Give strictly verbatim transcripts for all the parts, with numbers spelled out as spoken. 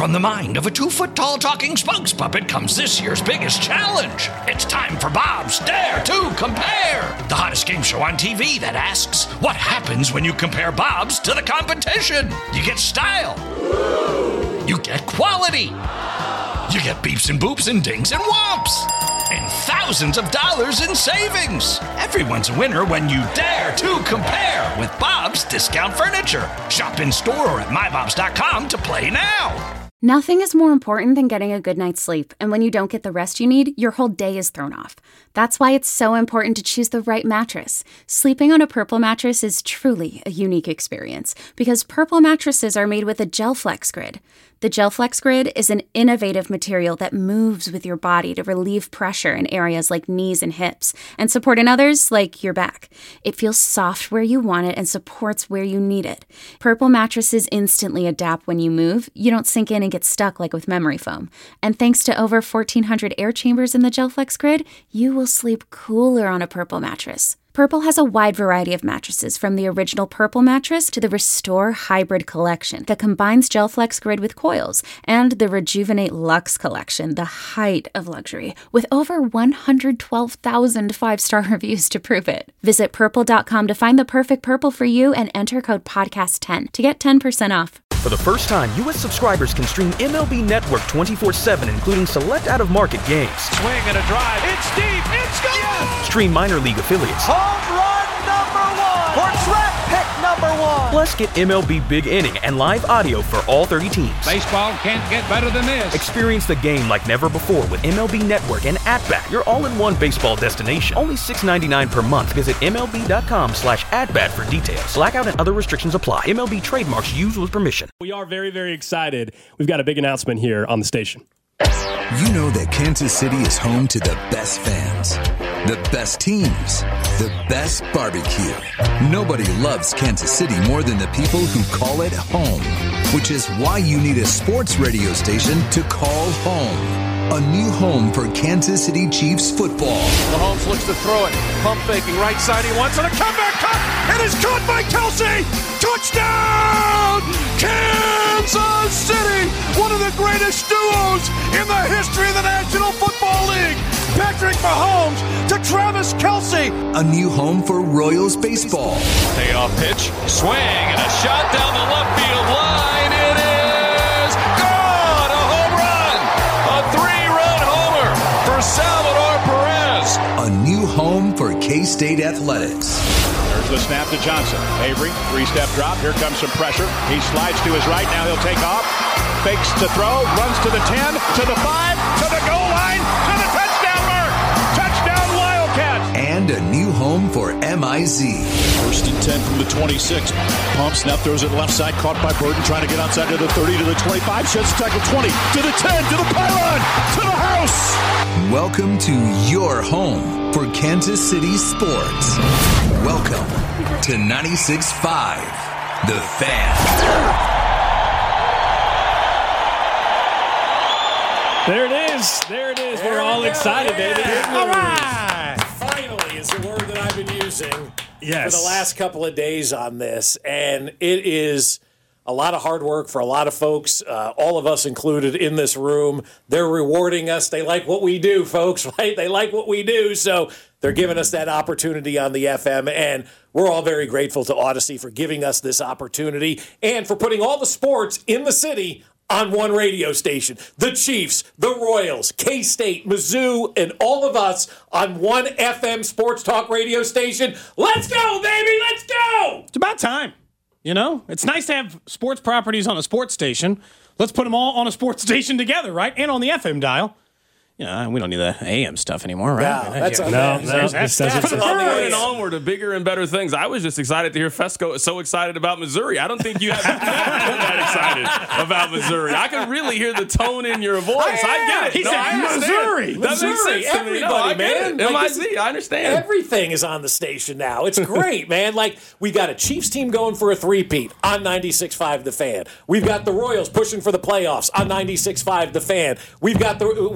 from the mind of a two-foot-tall talking spokes puppet comes this year's biggest challenge. It's time for Bob's Dare to Compare, the hottest game show on T V that asks, what happens when you compare Bobs to the competition? You get style. You get quality. You get beeps and boops and dings and whomps. And thousands of dollars in savings. Everyone's a winner when you dare to compare with Bob's Discount Furniture. Shop in store or at my bobs dot com to play now. Nothing is more important than getting a good night's sleep, and when you don't get the rest you need, your whole day is thrown off. That's why it's so important to choose the right mattress. Sleeping on a Purple mattress is truly a unique experience, because Purple mattresses are made with a GelFlex Grid. The GelFlex Grid is an innovative material that moves with your body to relieve pressure in areas like knees and hips, and support in others like your back. It feels soft where you want it and supports where you need it. Purple mattresses instantly adapt when you move. You don't sink in and get stuck like with memory foam. And thanks to over fourteen hundred air chambers in the GelFlex Grid, you will sleep cooler on a Purple mattress. Purple has a wide variety of mattresses, from the original Purple mattress to the Restore Hybrid collection that combines GelFlex Grid with coils, and the Rejuvenate Luxe collection, the height of luxury, with over one hundred twelve thousand five-star reviews to prove it. Visit purple dot com to find the perfect Purple for you and enter code podcast ten to get ten percent off. For the first time, U S subscribers can stream M L B Network twenty-four seven, including select out-of-market games. Swing and a drive. It's deep. It's gone. Yes! Stream minor league affiliates. Home run number one. Or draft pick number one. Plus, get M L B Big Inning and live audio for all thirty teams. Baseball can't get better than this. Experience the game like never before with M L B Network and At-Bat, your all-in-one baseball destination. Only six dollars and ninety-nine cents per month. Visit M L B dot com slash at-bat for details. Blackout and other restrictions apply. M L B trademarks used with permission. We are very, very excited. We've got a big announcement here on the station. You know that Kansas City is home to the best fans, the best teams, the best barbecue. Nobody loves Kansas City more than the people who call it home, which is why you need a sports radio station to call home. A new home for Kansas City Chiefs football. Mahomes looks to throw it. Pump faking right side. He wants it. A comeback cut. It is caught by Kelsey. Touchdown! Kansas City! One of the greatest duos in the history of the National Football League. Patrick Mahomes to Travis Kelsey. A new home for Royals baseball. Payoff pitch. Swing and a shot down the left field line. It is gone! A home run! A three-run homer for Salvador Perez. A new home for K-State athletics. There's the snap to Johnson. Avery, three-step drop. Here comes some pressure. He slides to his right. Now he'll take off. Fakes to throw. Runs to the ten, to the five, to the goal line, to the touchdown mark. Touchdown Wildcats. And a new home for M I Z. First and ten from the twenty-six. Pumps, now throws it left side. Caught by Burton. Trying to get outside to the thirty, to the twenty-five. Sheds tackle twenty, to the ten, to the pylon, to the house. Welcome to your home for Kansas City sports. Welcome to ninety-six point five, The Fan. There it is. There it is. There We're all excited, baby. All right. Finally is the word that I've been using yes. for the last couple of days on this. And it is a lot of hard work for a lot of folks, uh, all of us included in this room. They're rewarding us. They like what we do, folks, right? They like what we do. So they're giving us that opportunity on the F M. And we're all very grateful to Odyssey for giving us this opportunity and for putting all the sports in the city on one radio station. The Chiefs, the Royals, K-State, Mizzou, and all of us on one F M sports talk radio station. Let's go, baby! Let's go! It's about time. You know, it's nice to have sports properties on a sports station. Let's put them all on a sports station together, right? And on the F M dial. You know, we don't need the A M stuff anymore, right? No, that's no, okay. no, That's, that's, that's, that's, that's From and onward to bigger and better things. I was just excited to hear Fesco so excited about Missouri. I don't think you have to be that excited about Missouri. I can really hear the tone in your voice. I, I get it. He no, said I understand. Missouri. That Missouri, makes sense to everybody, me. No, I get man. it. Like M I Z, I understand. Everything is on the station now. It's great, man. Like, we got a Chiefs team going for a three-peat on ninety-six point five The Fan. We've got the Royals pushing for the playoffs on ninety-six point five The Fan. We've got the with the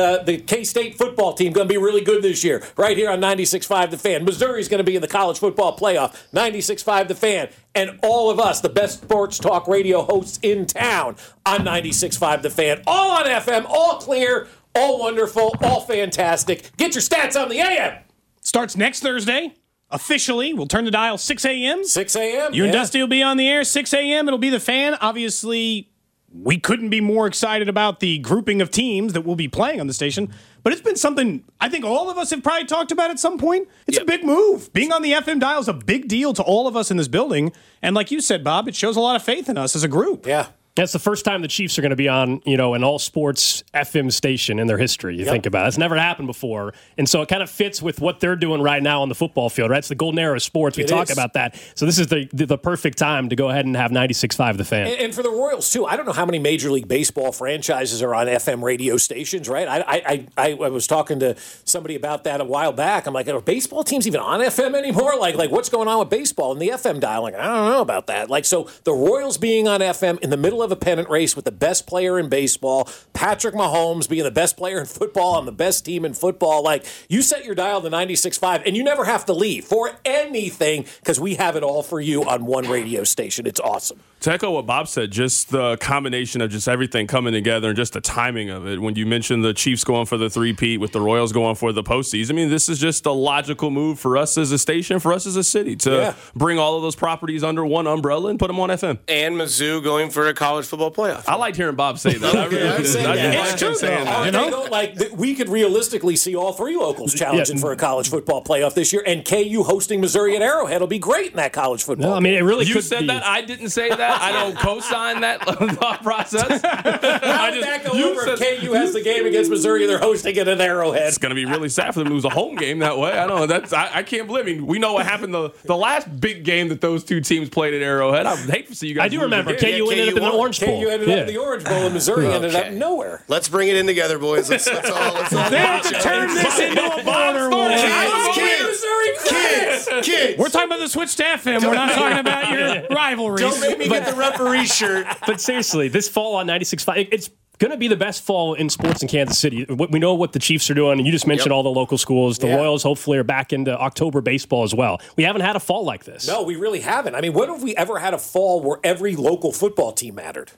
uh, the K-State football team going to be really good this year? Right here on ninety-six point five The Fan. Missouri's going to be in the college football playoff. ninety-six point five The Fan. And all of us, the best sports talk radio hosts in town on ninety-six point five The Fan. All on F M, all clear, all wonderful, all fantastic. Get your stats on the A M. Starts next Thursday. Officially, we'll turn the dial six a.m. six a.m. You yeah. and Dusty will be on the air six a.m. It'll be The Fan. Obviously, we couldn't be more excited about the grouping of teams that will be playing on the station. But it's been something I think all of us have probably talked about at some point. It's yep. a big move. Being on the F M dial is a big deal to all of us in this building. And like you said, Bob, it shows a lot of faith in us as a group. Yeah. That's the first time the Chiefs are going to be on, you know, an all-sports F M station in their history, you yep. think about it. It's never happened before. And so it kind of fits with what they're doing right now on the football field, right? It's the golden era of sports. We it talk is. about that. So this is the, the the perfect time to go ahead and have ninety-six point five The Fan. And, and for the Royals, too, I don't know how many Major League Baseball franchises are on F M radio stations, right? I I, I, I was talking to somebody about that a while back. I'm like, are baseball teams even on F M anymore? Like, like what's going on with baseball and the F M dial? Like, I don't know about that. Like, so the Royals being on F M in the middle of a pennant race with the best player in baseball, Patrick Mahomes being the best player in football on the best team in football. Like, you set your dial to ninety-six point five, and you never have to leave for anything because we have it all for you on one radio station. It's awesome. To echo what Bob said, just the combination of just everything coming together and just the timing of it. When you mentioned the Chiefs going for the three-peat with the Royals going for the postseason, I mean, this is just a logical move for us as a station, for us as a city, to yeah. bring all of those properties under one umbrella and put them on F M. And Mizzou going for a college football playoff. I liked hearing Bob say that. I really yeah, did. I did like him saying that. You know? Like, th- we could realistically see all three locals challenging yeah. for a college football playoff this year, and K U hosting Missouri at Arrowhead will be great in that college football. No, I mean, it really you could said be. that. I didn't say that. I don't co-sign that thought process. How did that go over if K U has the game against Missouri and they're hosting it at Arrowhead? It's going to be really sad for them to lose a home game that way. I don't know. That's I, I can't believe. I mean, we know what happened the the last big game that those two teams played at Arrowhead. I would hate to see you guys. I do remember K U yeah, ended up in the Orange Bowl. K U ended yeah. up in the Orange Bowl, and Missouri okay. ended up nowhere. Let's bring it in together, boys. Let's, let's all let's all they have to turn this into a border war. Kids, kids, kids. We're talking about the switch to F M. We're not talking about your rivalries. Don't make me get the referee shirt. But seriously, this fall on ninety-six point five, it's going to be the best fall in sports in Kansas City. We know what the Chiefs are doing, and you just mentioned yep. all the local schools. The yeah. Royals hopefully are back into October baseball as well. We haven't had a fall like this. No, we really haven't. I mean, when have we ever had a fall where every local football team mattered?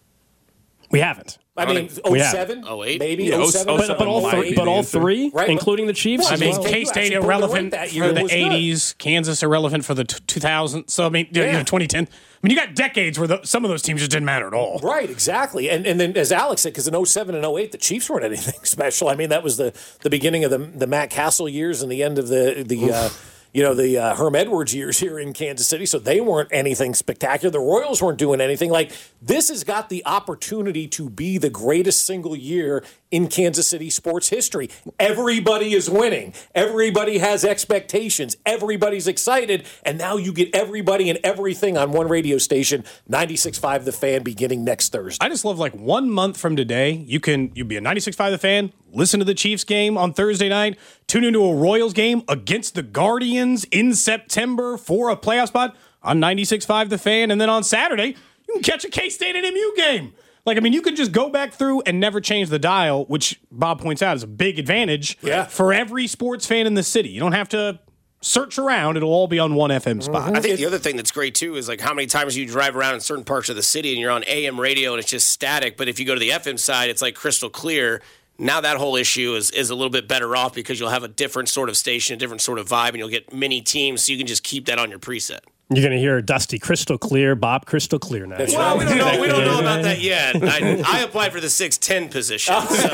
We haven't. I mean, oh seven, oh eight, maybe yeah, oh seven. But, but all three, but all three right. including the Chiefs. Well, I mean, well. K-State irrelevant that year for the eighties, good. Kansas irrelevant for the two thousands. So I mean, yeah. you know, twenty ten. I mean, you got decades where the, some of those teams just didn't matter at all. Right, exactly. And and then as Alex said, because in oh seven and oh eight, the Chiefs weren't anything special. I mean, that was the, the beginning of the the Matt Castle years and the end of the the. Uh, You know, the uh, Herm Edwards years here in Kansas City, so they weren't anything spectacular. The Royals weren't doing anything. Like, this has got the opportunity to be the greatest single year in Kansas City sports history. Everybody is winning. Everybody has expectations. Everybody's excited. And now you get everybody and everything on one radio station, ninety-six point five The Fan, beginning next Thursday. I just love, like, one month from today, you can you be a ninety-six point five The Fan, listen to the Chiefs game on Thursday night, tune into a Royals game against the Guardians in September for a playoff spot on ninety-six point five The Fan, and then on Saturday, you can catch a K-State and M U game. Like, I mean, you could just go back through and never change the dial, which Bob points out is a big advantage yeah. for every sports fan in the city. You don't have to search around. It'll all be on one F M spot. I think the other thing that's great, too, is like how many times you drive around in certain parts of the city and you're on A M radio and it's just static, but if you go to the F M side, it's like crystal clear. Now that whole issue is, is a little bit better off because you'll have a different sort of station, a different sort of vibe, and you'll get many teams, so you can just keep that on your preset. You're going to hear Dusty crystal clear, Bob crystal clear now. Well, we don't know. We don't know about that yet. I, I applied for the six ten position. So.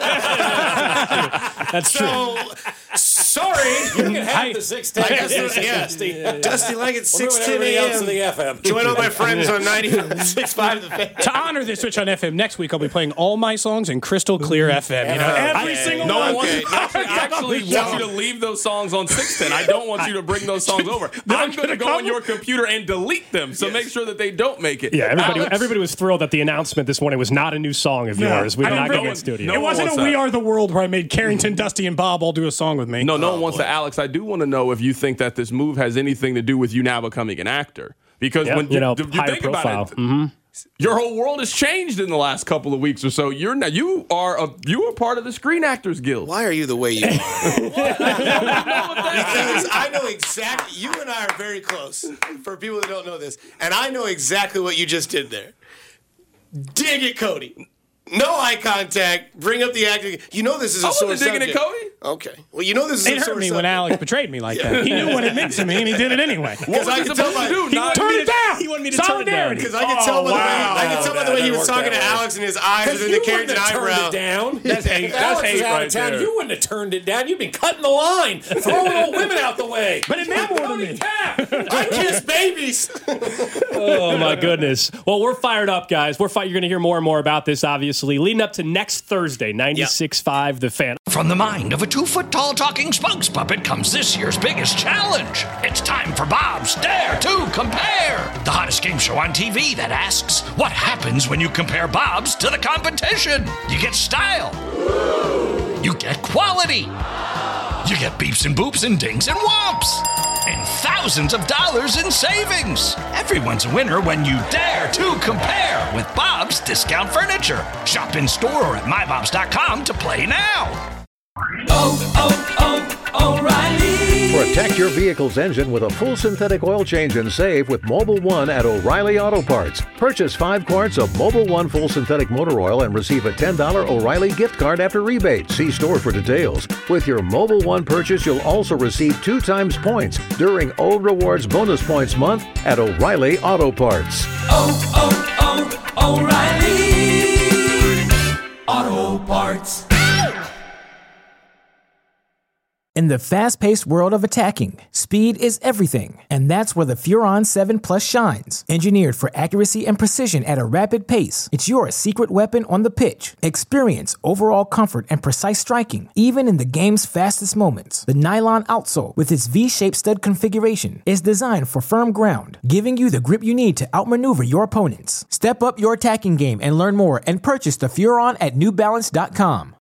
That's so, true. Sorry, you can have I, the six ten. I guess there's, yeah, Dusty. Dusty like it's six ten a.m. the F M. Join all my friends on ninety-six point five The Fan. To honor this switch on F M, next week I'll be playing all my songs in crystal clear F M. You know, every I, single no one. one wants, actually, I actually want you to leave those songs on six ten. I don't want you to bring those songs over. I'm going to go on your computer and delete them, so yes. make sure that they don't make it. Yeah, everybody, everybody was thrilled that the announcement this morning was not a new song of no, yours. We did not go in studio. No it wasn't a that. We Are the World where I made Carrington, Dusty, and Bob all do a song with me. No, no oh, one wants boy. to. Alex, I do want to know if you think that this move has anything to do with you now becoming an actor. Because yep, when you, know, you, you higher think profile. about it, mm-hmm. Your whole world has changed in the last couple of weeks or so. You're now you are a you are part of the Screen Actors Guild. Why are you the way you are? Because I know exactly. You and I are very close. For people that don't know this, and I know exactly what you just did there. Dig it, Cody. No eye contact. Bring up the acting. You know this is a I sore wasn't digging subject. it, Cody. Okay. Well, you know this is It a hurt sore me subject. when Alex betrayed me like that. He knew what it meant to me, and he did it anyway. Because I could tell by do? He Not- turned it down. He wanted me to Solidarity. Because I could tell by the way wow. I could tell by the way he was talking to Alex and his eyes and then the Carrington eyebrow. It down. That's hate. If That's Alex hate was out right of town, there. you wouldn't have turned it down. You'd been cutting the line, throwing old women out the way. But it meant more to me. I kiss babies. Oh, my goodness. Well, we're fired up, guys. We're fi- You're going to hear more and more about this, obviously, leading up to next Thursday, ninety-six point five The Fan. From the mind of a two-foot-tall talking spokes puppet comes this year's biggest challenge. It's time for Bob's Dare to Compare, the hottest game show on T V that asks, what happens when you compare Bob's to the competition? You get style. You get quality. You get beeps and boops and dings and whomps. And thousands of dollars in savings. Everyone's a winner when you dare to compare with Bob's Discount Furniture. Shop in store or at my bobs dot com to play now. Oh, oh, oh, O'Reilly. Protect your vehicle's engine with a full synthetic oil change and save with Mobil one at O'Reilly Auto Parts. Purchase five quarts of Mobil one full synthetic motor oil and receive a ten dollars O'Reilly gift card after rebate. See store for details. With your Mobil one purchase, you'll also receive two times points during O Rewards Bonus Points Month at O'Reilly Auto Parts. Oh, oh, oh, O'Reilly Auto Parts. In the fast-paced world of attacking, speed is everything, and that's where the Furon seven Plus shines. Engineered for accuracy and precision at a rapid pace, it's your secret weapon on the pitch. Experience overall comfort and precise striking, even in the game's fastest moments. The nylon outsole, with its V-shaped stud configuration, is designed for firm ground, giving you the grip you need to outmaneuver your opponents. Step up your attacking game and learn more and purchase the Furon at New Balance dot com.